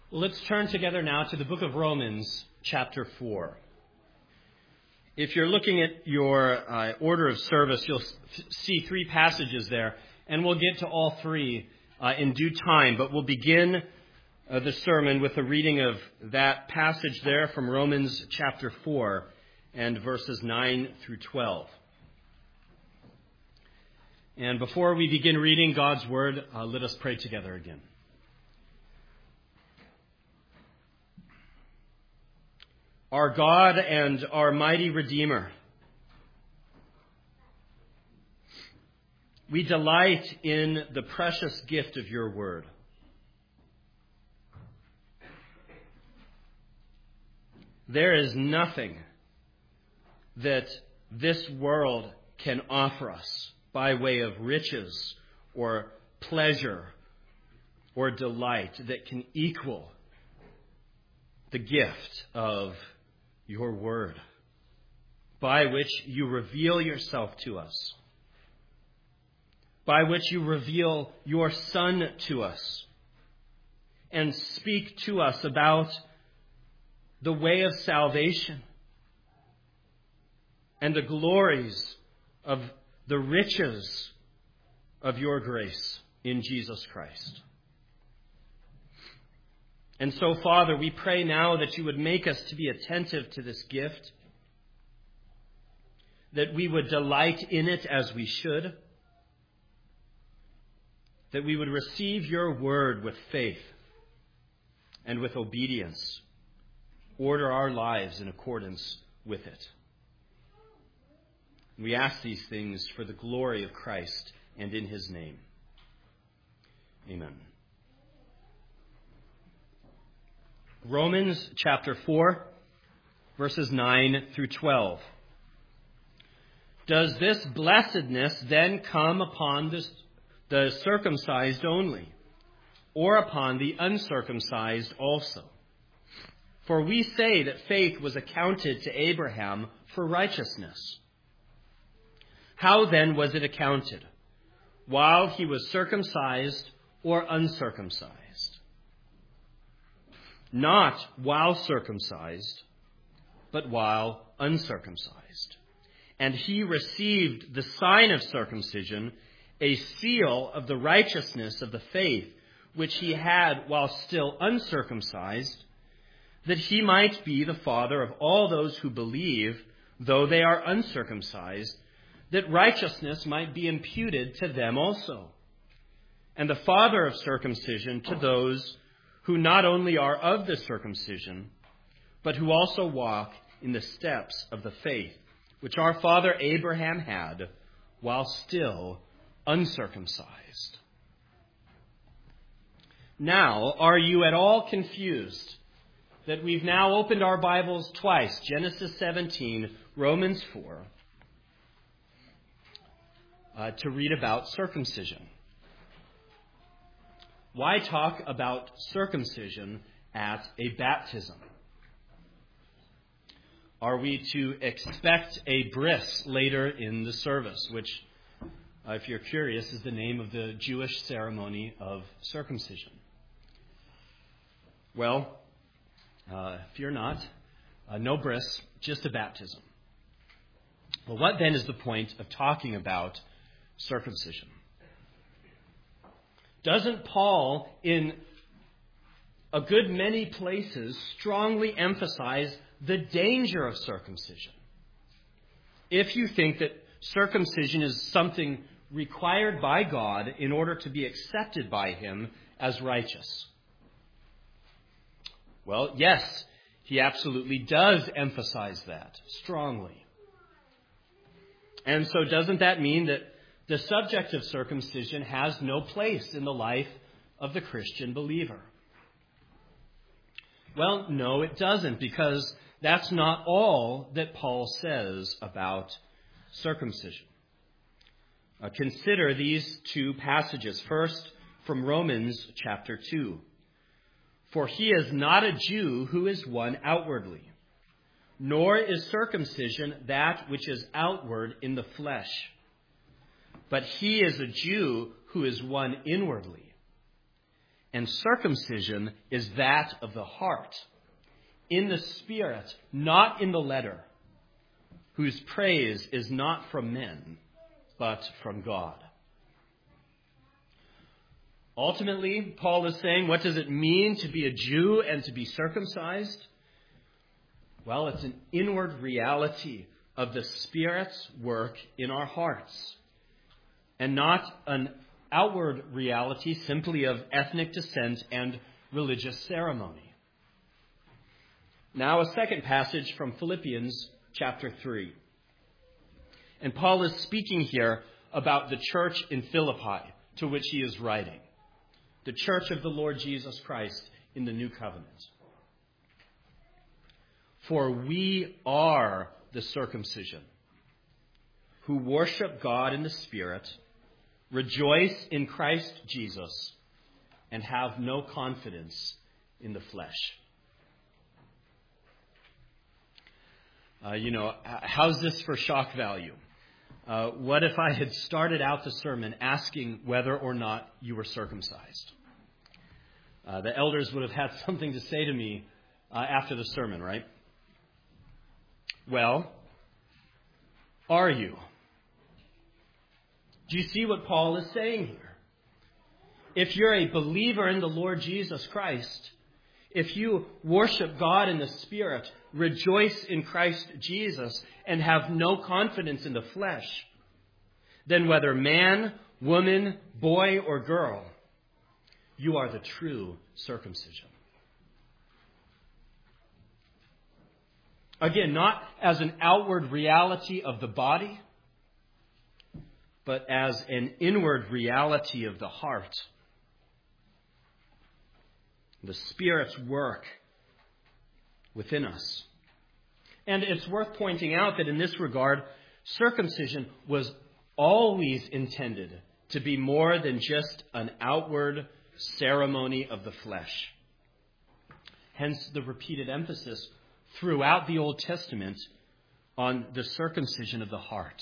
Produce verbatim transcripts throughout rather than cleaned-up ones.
Let's turn together now to the book of Romans, chapter four. If you're looking at your uh, order of service, you'll f- see three passages there, and we'll get to all three uh, in due time, but we'll begin uh, the sermon with a reading of that passage there from Romans chapter four and verses nine through twelve. And before we begin reading God's word, uh, let us pray together again. Our God and our mighty Redeemer, we delight in the precious gift of your word. There is nothing that this world can offer us by way of riches or pleasure or delight that can equal the gift of your word, by which you reveal yourself to us, by which you reveal your Son to us, and speak to us about the way of salvation and the glories of the riches of your grace in Jesus Christ. And so, Father, we pray now that you would make us to be attentive to this gift, that we would delight in it as we should, that we would receive your word with faith and with obedience, order our lives in accordance with it. We ask these things for the glory of Christ and in his name. Amen. Romans chapter four, verses nine through twelve. Does this blessedness then come upon this, the circumcised only, or upon the uncircumcised also? For we say that faith was accounted to Abraham for righteousness. How then was it accounted? While he was circumcised or uncircumcised? Not while circumcised, but while uncircumcised. And he received the sign of circumcision, a seal of the righteousness of the faith which he had while still uncircumcised, that he might be the father of all those who believe, though they are uncircumcised, that righteousness might be imputed to them also, and the father of circumcision to those who not only are of the circumcision, but who also walk in the steps of the faith which our father Abraham had while still uncircumcised. Now, are you at all confused that we've now opened our Bibles twice, Genesis seventeen, Romans four, uh, to read about circumcision? Why talk about circumcision at a baptism? Are we to expect a bris later in the service, which, uh, if you're curious, is the name of the Jewish ceremony of circumcision? Well, uh, if you're not, uh, no bris, just a baptism. Well, what then is the point of talking about circumcision? Doesn't Paul, in a good many places, strongly emphasize the danger of circumcision? If you think that circumcision is something required by God in order to be accepted by him as righteous. Well, yes, he absolutely does emphasize that strongly. And so doesn't that mean that the subject of circumcision has no place in the life of the Christian believer? Well, no, it doesn't, because that's not all that Paul says about circumcision. Uh, consider these two passages. First, from Romans chapter two. For he is not a Jew who is one outwardly, nor is circumcision that which is outward in the flesh. But he is a Jew who is one inwardly, And circumcision is that of the heart, in the spirit, not in the letter, whose praise is not from men, but from God. Ultimately, Paul is saying, what does it mean to be a Jew and to be circumcised? Well, it's an inward reality of the Spirit's work in our hearts, and not an outward reality simply of ethnic descent and religious ceremony. Now, a second passage from Philippians chapter three. And Paul is speaking here about the church in Philippi, to which he is writing. The church of the Lord Jesus Christ in the new covenant. For we are the circumcision, who worship God in the Spirit, rejoice in Christ Jesus, and have no confidence in the flesh. Uh, you know, how's this for shock value? Uh, what if I had started out the sermon asking whether or not you were circumcised? Uh, the elders would have had something to say to me uh, after the sermon, right? Well, are you? Do you see what Paul is saying here? If you're a believer in the Lord Jesus Christ, if you worship God in the Spirit, rejoice in Christ Jesus, and have no confidence in the flesh, then whether man, woman, boy, or girl, you are the true circumcision. Again, not as an outward reality of the body, but as an inward reality of the heart. The Spirit's work within us. And it's worth pointing out that in this regard, circumcision was always intended to be more than just an outward ceremony of the flesh. Hence the repeated emphasis throughout the Old Testament on the circumcision of the heart.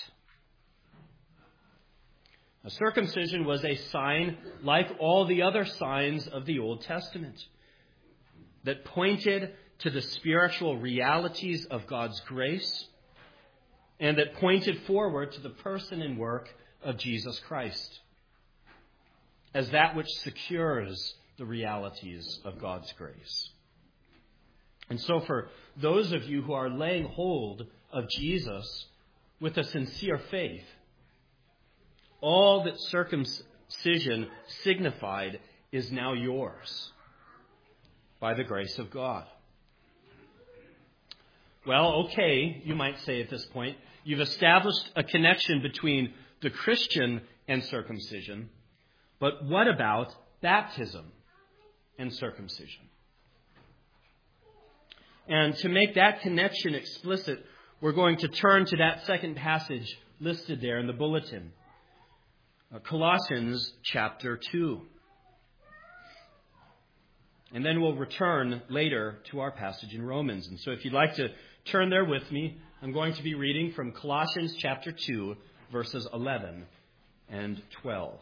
A circumcision was a sign, like all the other signs of the Old Testament, that pointed to the spiritual realities of God's grace and that pointed forward to the person and work of Jesus Christ as that which secures the realities of God's grace. And so for those of you who are laying hold of Jesus with a sincere faith, all that circumcision signified is now yours by the grace of God. Well, okay, you might say at this point, you've established a connection between the Christian and circumcision, but what about baptism and circumcision? And to make that connection explicit, we're going to turn to that second passage listed there in the bulletin. Colossians chapter two. And then we'll return later to our passage in Romans. And so if you'd like to turn there with me, I'm going to be reading from Colossians chapter two, verses eleven and twelve.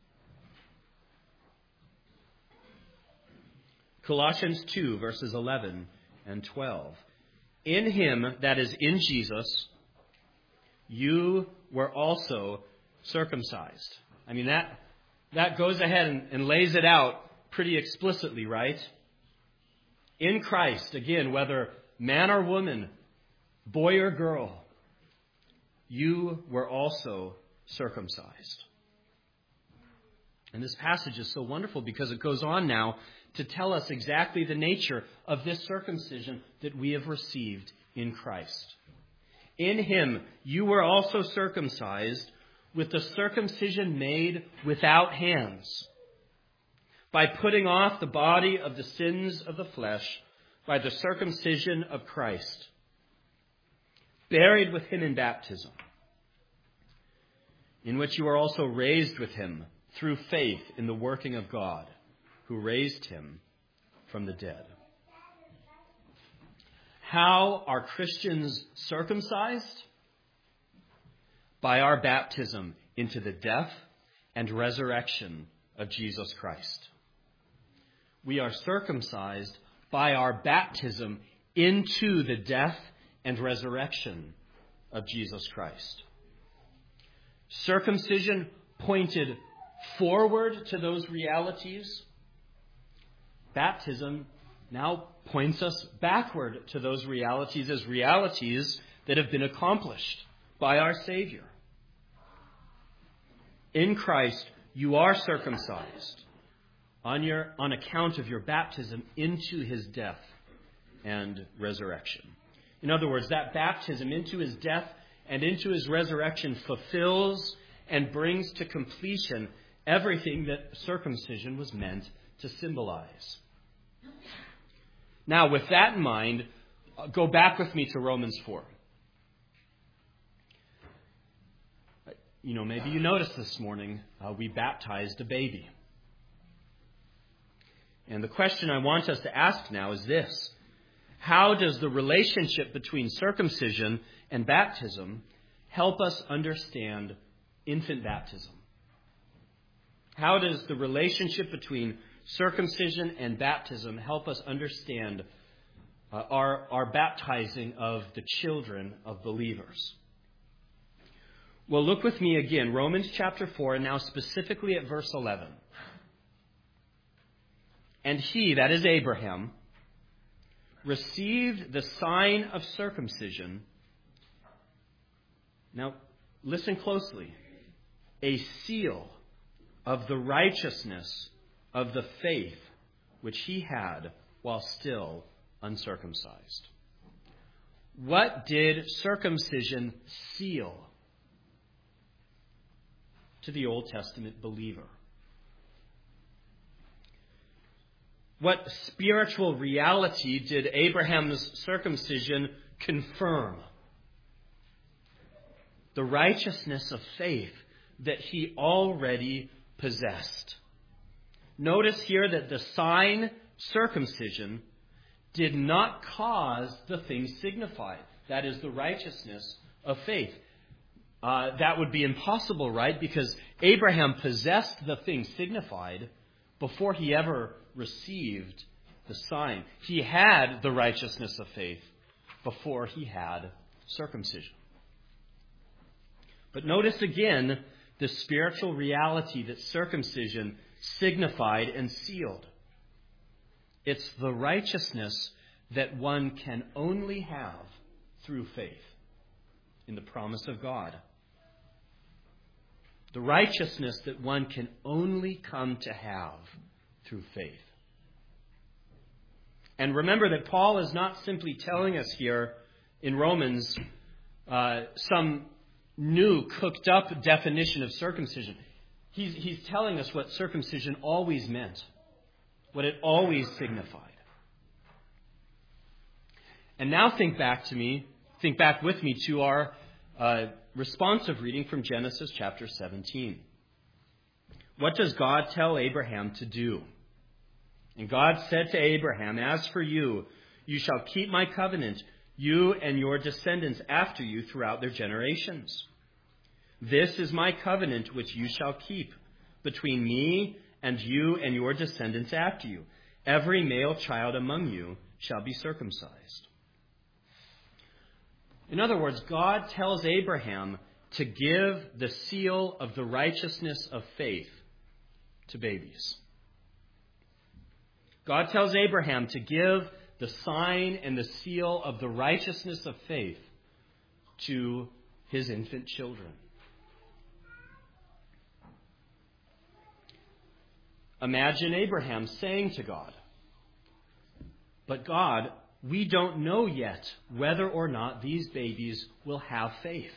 Colossians two, verses eleven and twelve. In him, that is in Jesus, you were also circumcised. I mean, that that goes ahead and, and lays it out pretty explicitly, right? In Christ, again, whether man or woman, boy or girl, you were also circumcised. And this passage is so wonderful because it goes on now to tell us exactly the nature of this circumcision that we have received in Christ. In him, you were also circumcised with the circumcision made without hands, by putting off the body of the sins of the flesh by the circumcision of Christ, buried with him in baptism, in which you are also raised with him through faith in the working of God, who raised him from the dead. How are Christians circumcised? By our baptism into the death and resurrection of Jesus Christ. we are circumcised by our baptism into the death and resurrection of Jesus Christ. Circumcision pointed forward to those realities. Baptism now points us backward to those realities as realities that have been accomplished by our Savior. In Christ, you are circumcised on your on account of your baptism into his death and resurrection. In other words, that baptism into his death and into his resurrection fulfills and brings to completion everything that circumcision was meant to symbolize. Now, with that in mind, go back with me to Romans four. You know, maybe you noticed this morning uh, we baptized a baby. And the question I want us to ask now is this: how does the relationship between circumcision and baptism help us understand infant baptism? How does the relationship between circumcision and baptism help us understand uh, our, our baptizing of the children of believers? Well, look with me again, Romans chapter four, and now specifically at verse eleven. And he, that is Abraham, received the sign of circumcision. Now, listen closely. A seal of the righteousness of the faith which he had while still uncircumcised. What did circumcision seal to the Old Testament believer? What spiritual reality did Abraham's circumcision confirm? The righteousness of faith that he already possessed. Notice here that the sign, circumcision, did not cause the thing signified. That is the righteousness of faith. Uh, that would be impossible, right? Because Abraham possessed the thing signified before he ever received the sign. He had the righteousness of faith before he had circumcision. But notice again the spiritual reality that circumcision signified and sealed. It's the righteousness that one can only have through faith in the promise of God. The righteousness that one can only come to have through faith. And remember that Paul is not simply telling us here in Romans uh, some new cooked up definition of circumcision. He's, he's telling us what circumcision always meant, what it always signified. And now think back to me, think back with me to our uh, responsive reading from Genesis chapter seventeen. What does God tell Abraham to do? And God said to Abraham, "As for you, you shall keep my covenant, you and your descendants after you throughout their generations. This is my covenant which you shall keep between me and you and your descendants after you. Every male child among you shall be circumcised." In other words, God tells Abraham to give the seal of the righteousness of faith to babies. God tells Abraham to give the sign and the seal of the righteousness of faith to his infant children. Imagine Abraham saying to God, "But God, we don't know yet whether or not these babies will have faith.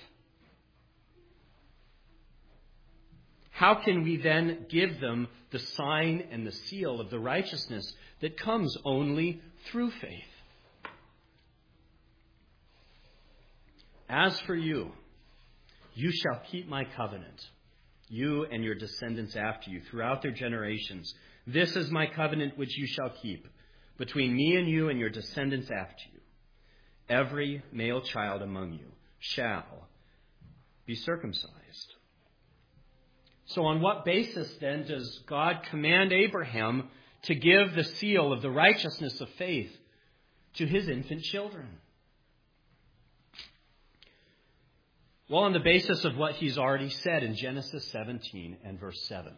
How can we then give them the sign and the seal of the righteousness that comes only through faith? As for you, you shall keep my covenant, you and your descendants after you, throughout their generations. This is my covenant which you shall keep between me and you and your descendants after you. Every male child among you shall be circumcised." So on what basis then does God command Abraham to give the seal of the righteousness of faith to his infant children. Well, on the basis of what he's already said in Genesis seventeen and verse seven,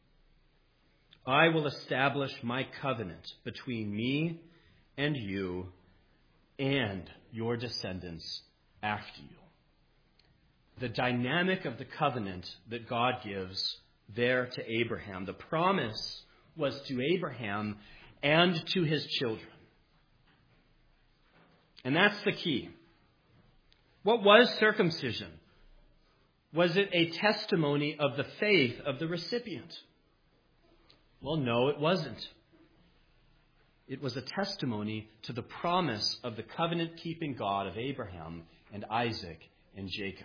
I will establish my covenant between me and you and your descendants after you. The dynamic of the covenant that God gives there to Abraham, the promise was to Abraham and to his children. And that's the key. What was circumcision? Was it a testimony of the faith of the recipient? Well, no, it wasn't. It was a testimony to the promise of the covenant-keeping God of Abraham and Isaac and Jacob.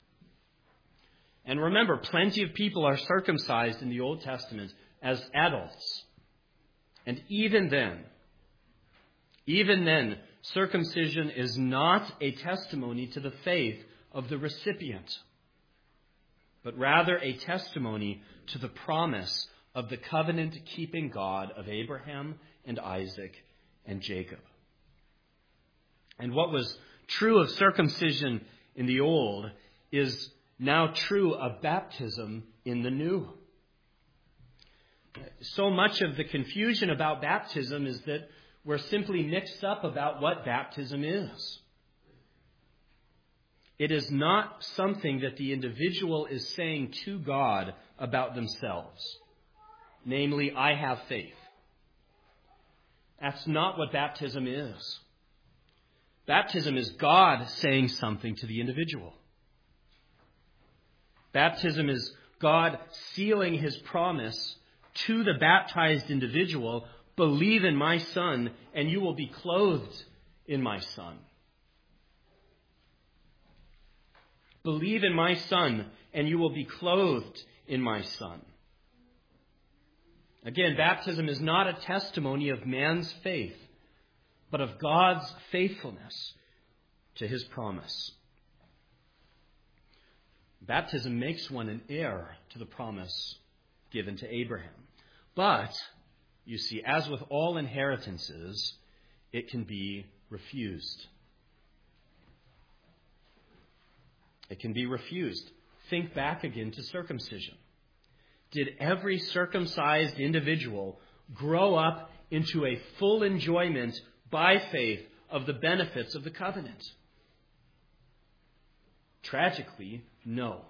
And remember, plenty of people are circumcised in the Old Testament as adults. And even then, even then, circumcision is not a testimony to the faith of the recipient, but rather a testimony to the promise of the covenant-keeping God of Abraham and Isaac and Jacob. And what was true of circumcision in the old is now true of baptism in the new. So much of the confusion about baptism is that we're simply mixed up about what baptism is. It is not something that the individual is saying to God about themselves. Namely, I have faith. That's not what baptism is. Baptism is God saying something to the individual. Baptism is God sealing his promise to the baptized individual, believe in my Son, and you will be clothed in my Son. Believe in my Son, and you will be clothed in my Son. Again, baptism is not a testimony of man's faith, but of God's faithfulness to his promise. Baptism makes one an heir to the promise given to Abraham. But, you see, as with all inheritances, it can be refused. It can be refused. Think back again to circumcision. Did every circumcised individual grow up into a full enjoyment by faith of the benefits of the covenant? Tragically, no.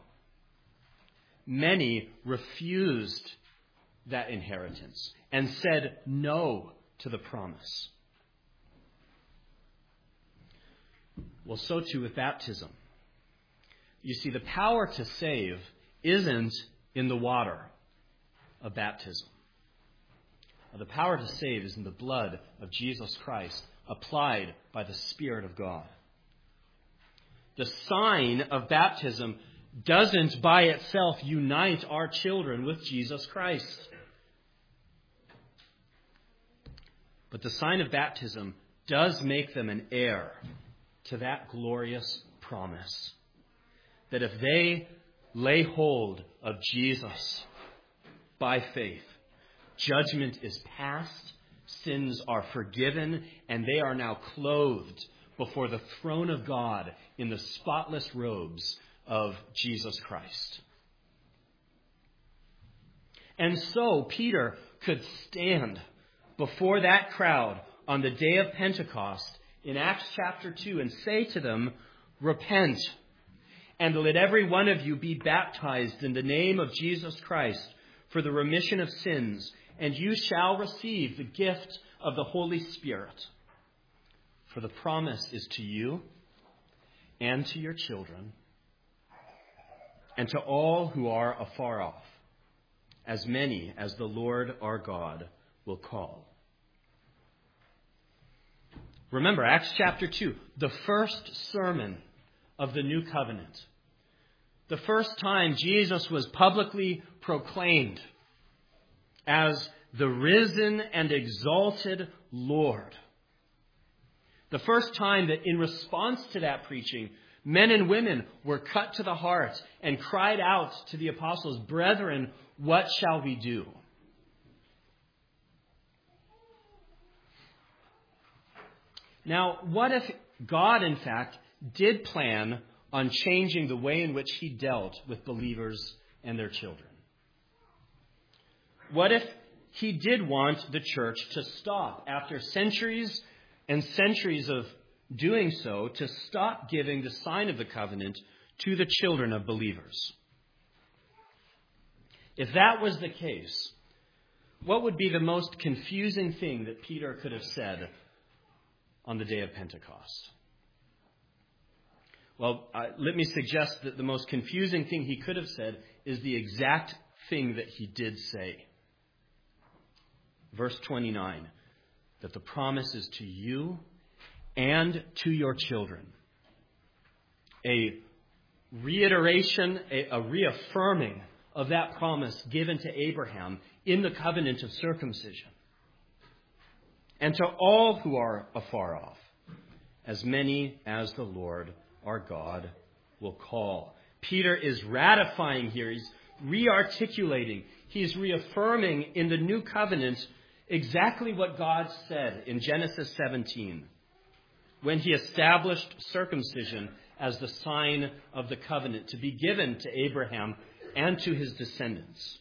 Many refused that inheritance and said no to the promise. Well, so too with baptism. You see, the power to save isn't in the water of baptism. The power to save is in the blood of Jesus Christ applied by the Spirit of God. The sign of baptism doesn't by itself unite our children with Jesus Christ. But the sign of baptism does make them an heir to that glorious promise that if they lay hold of Jesus by faith, judgment is past, sins are forgiven, and they are now clothed before the throne of God in the spotless robes of Jesus Christ. And so Peter could stand before that crowd on the day of Pentecost in Acts chapter two and say to them, repent, and let every one of you be baptized in the name of Jesus Christ for the remission of sins, and you shall receive the gift of the Holy Spirit. For the promise is to you and to your children and to all who are afar off, as many as the Lord our God will call. Remember, Acts chapter two, the first sermon of the new covenant. The first time Jesus was publicly proclaimed as the risen and exalted Lord. The first time that in response to that preaching, men and women were cut to the heart and cried out to the apostles, brethren, what shall we do? Now, what if God, in fact, did plan on changing the way in which he dealt with believers and their children? What if he did want the church to stop, after centuries and centuries of doing so, to stop giving the sign of the covenant to the children of believers? If that was the case, what would be the most confusing thing that Peter could have said on the day of Pentecost? Well, uh, let me suggest that the most confusing thing he could have said is the exact thing that he did say. Verse twenty-nine, that the promise is to you and to your children. A reiteration, a, a reaffirming of that promise given to Abraham in the covenant of circumcision. And to all who are afar off, as many as the Lord our God will call. Peter is ratifying here. He's re-articulating. He's reaffirming in the new covenant exactly what God said in Genesis seventeen, when he established circumcision as the sign of the covenant to be given to Abraham and to his descendants.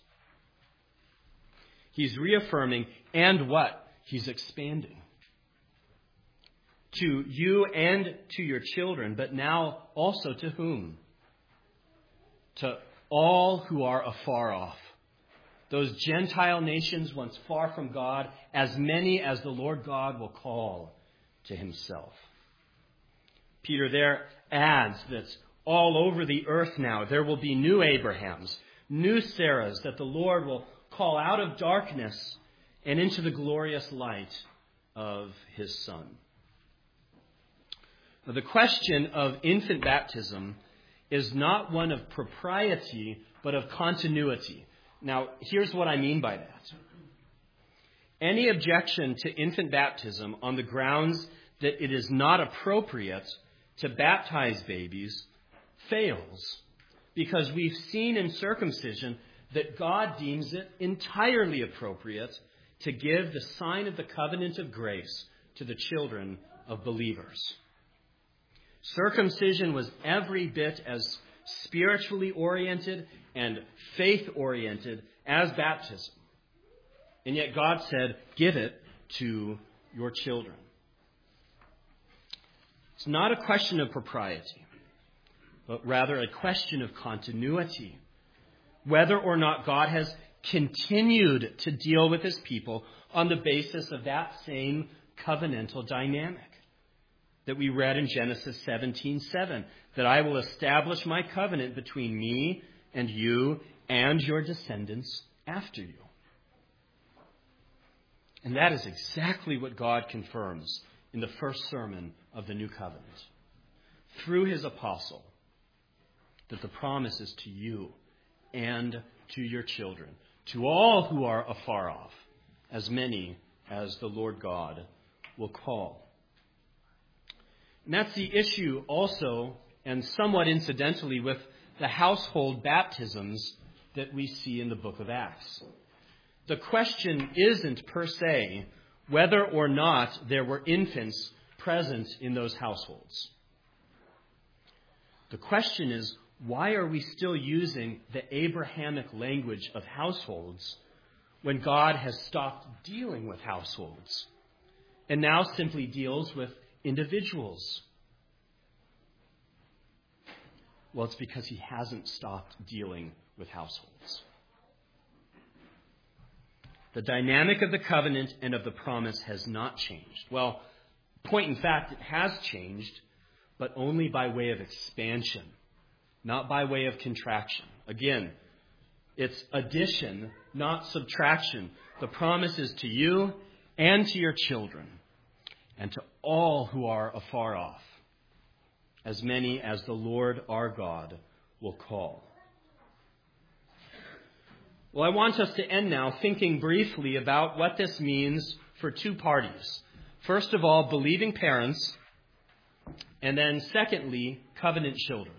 He's reaffirming, and what? He's expanding. To you and to your children, but now also to whom? To all who are afar off. Those Gentile nations once far from God, as many as the Lord God will call to himself. Peter there adds that all over the earth now there will be new Abrahams, new Sarahs that the Lord will call out of darkness and into the glorious light of his Son. Now, the question of infant baptism is not one of propriety, but of continuity. Now, here's what I mean by that. Any objection to infant baptism on the grounds that it is not appropriate to baptize babies fails, because we've seen in circumcision that God deems it entirely appropriate to give the sign of the covenant of grace to the children of believers. Circumcision was every bit as spiritually oriented and faith-oriented as baptism. And yet God said, give it to your children. It's not a question of propriety, but rather a question of continuity. Whether or not God has continued to deal with his people on the basis of that same covenantal dynamic that we read in Genesis seventeen seven, that I will establish my covenant between me and you and your descendants after you. And that is exactly what God confirms in the first sermon of the new covenant through his apostle, that the promise is to you and to your children, to all who are afar off, as many as the Lord God will call. And that's the issue also, and somewhat incidentally, with the household baptisms that we see in the book of Acts. The question isn't per se whether or not there were infants present in those households. The question is, why are we still using the Abrahamic language of households when God has stopped dealing with households and now simply deals with individuals? Well, it's because he hasn't stopped dealing with households. The dynamic of the covenant and of the promise has not changed. Well, point in fact, it has changed, but only by way of expansion, not by way of contraction. Again, it's addition, not subtraction. The promise is to you and to your children and to all who are afar off, as many as the Lord our God will call. Well, I want us to end now thinking briefly about what this means for two parties. First of all, believing parents, and then secondly, covenant children.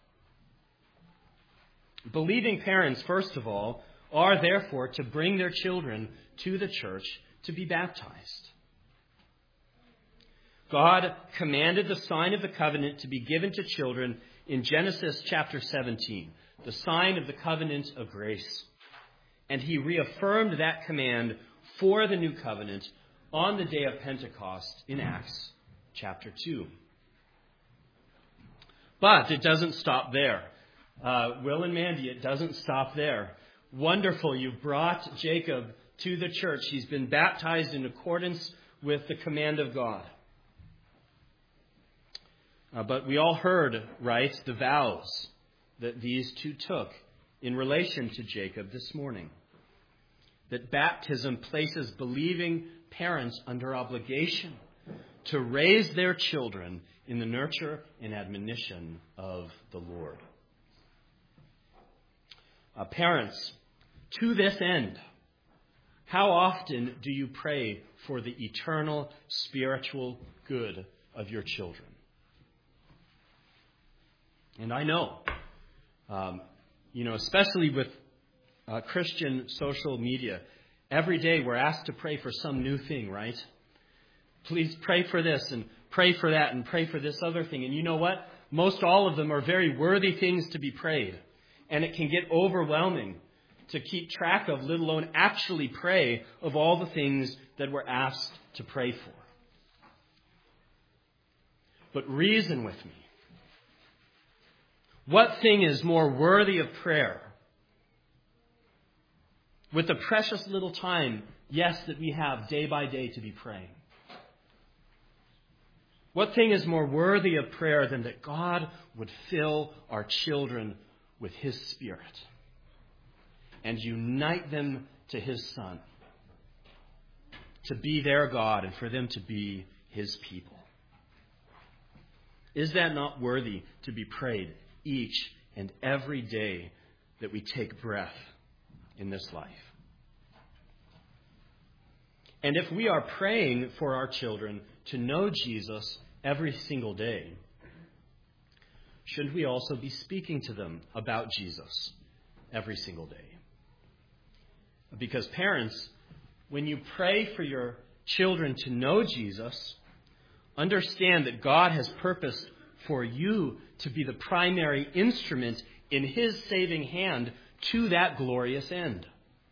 Believing parents, first of all, are therefore to bring their children to the church to be baptized. God commanded the sign of the covenant to be given to children in Genesis chapter seventeen, the sign of the covenant of grace. And he reaffirmed that command for the new covenant on the day of Pentecost in Acts chapter two. But it doesn't stop there. Uh, Will and Mandy, it doesn't stop there. Wonderful, you've brought Jacob to the church. He's been baptized in accordance with the command of God. Uh, but we all heard, right, the vows that these two took in relation to Jacob this morning. That baptism places believing parents under obligation to raise their children in the nurture and admonition of the Lord. Uh, parents, to this end, how often do you pray for the eternal spiritual good of your children? And I know, um, you know, especially with uh, Christian social media, every day we're asked to pray for some new thing, right? Please pray for this and pray for that and pray for this other thing. And you know what? Most all of them are very worthy things to be prayed. And it can get overwhelming to keep track of, let alone actually pray of all the things that we're asked to pray for. But reason with me. What thing is more worthy of prayer? With the precious little time, yes, that we have day by day to be praying. What thing is more worthy of prayer than that God would fill our children with His Spirit and unite them to His Son, to be their God and for them to be His people? Is that not worthy to be prayed each and every day that we take breath in this life? And if we are praying for our children to know Jesus every single day, shouldn't we also be speaking to them about Jesus every single day? Because parents, when you pray for your children to know Jesus, understand that God has purposed for you to be the primary instrument in His saving hand to that glorious end.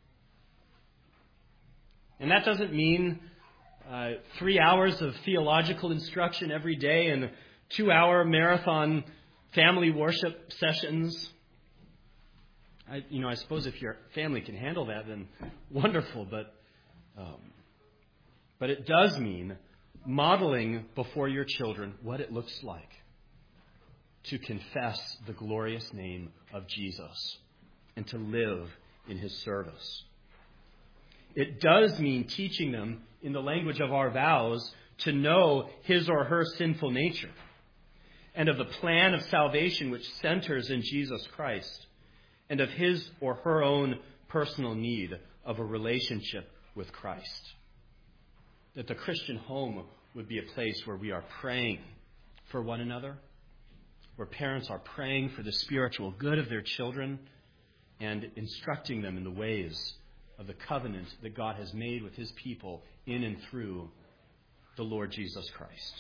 And that doesn't mean uh, three hours of theological instruction every day and two-hour marathon family worship sessions. I, you know, I suppose if your family can handle that, then wonderful. But, um, but it does mean modeling before your children what it looks like to confess the glorious name of Jesus and to live in His service. It does mean teaching them, in the language of our vows, to know his or her sinful nature and of the plan of salvation which centers in Jesus Christ and of his or her own personal need of a relationship with Christ. That the Christian home would be a place where we are praying for one another, where parents are praying for the spiritual good of their children and instructing them in the ways of the covenant that God has made with His people in and through the Lord Jesus Christ.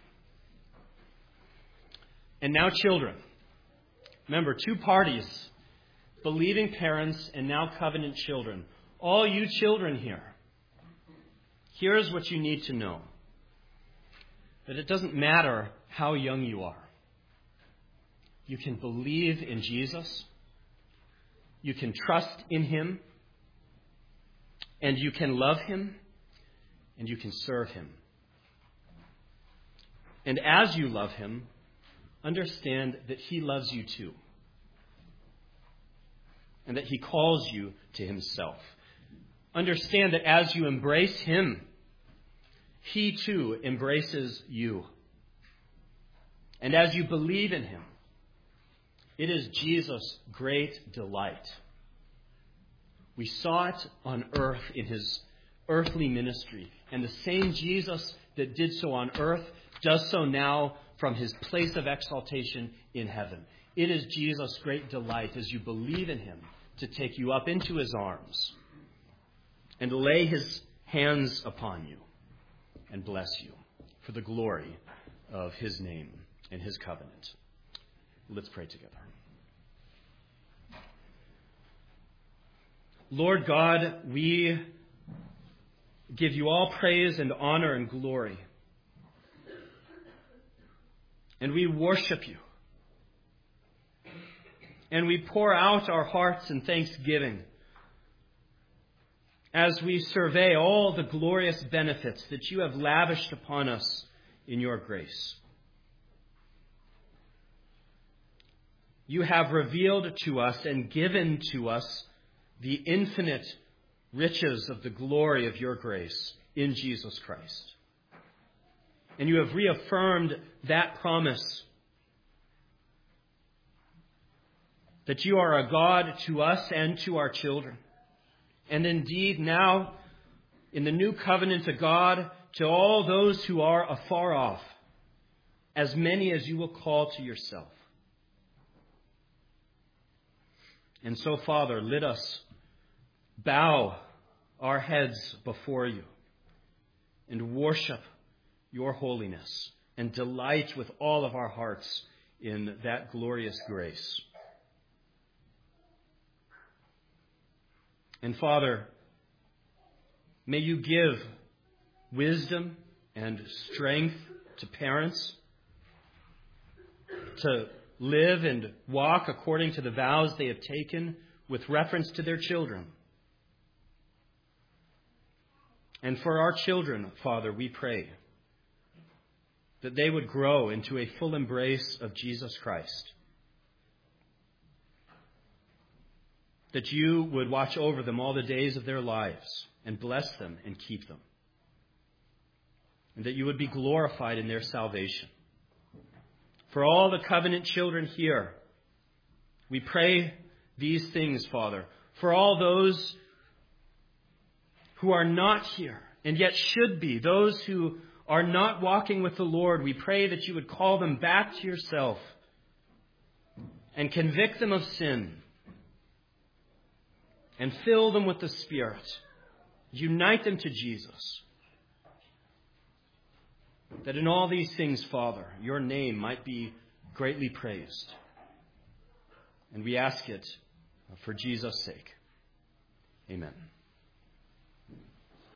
And now children. Remember, two parties, believing parents and now covenant children. All you children here, here's what you need to know. That it doesn't matter how young you are. You can believe in Jesus. You can trust in Him. And you can love Him. And you can serve Him. And as you love Him, understand that He loves you too. And that He calls you to Himself. Understand that as you embrace Him, He too embraces you. And as you believe in Him, it is Jesus' great delight. We saw it on earth in His earthly ministry. And the same Jesus that did so on earth does so now from His place of exaltation in heaven. It is Jesus' great delight as you believe in Him to take you up into His arms and lay His hands upon you and bless you for the glory of his name and his covenant. Let's pray together. Lord God, we give you all praise and honor and glory. And we worship you. And we pour out our hearts in thanksgiving as we survey all the glorious benefits that you have lavished upon us in your grace. You have revealed to us and given to us the infinite riches of the glory of your grace in Jesus Christ. And you have reaffirmed that promise that you are a God to us and to our children. And indeed now, in the new covenant, a God to all those who are afar off, as many as you will call to yourself. And so, Father, let us bow our heads before you and worship your holiness and delight with all of our hearts in that glorious grace. And Father, may you give wisdom and strength to parents to live and walk according to the vows they have taken with reference to their children. And for our children, Father, we pray that they would grow into a full embrace of Jesus Christ. That you would watch over them all the days of their lives and bless them and keep them. And that you would be glorified in their salvation. For all the covenant children here, we pray these things, Father. For all those who are not here and yet should be, those who are not walking with the Lord, we pray that you would call them back to yourself and convict them of sin and fill them with the Spirit. Unite them to Jesus. That in all these things, Father, your name might be greatly praised. And we ask it for Jesus' sake. Amen.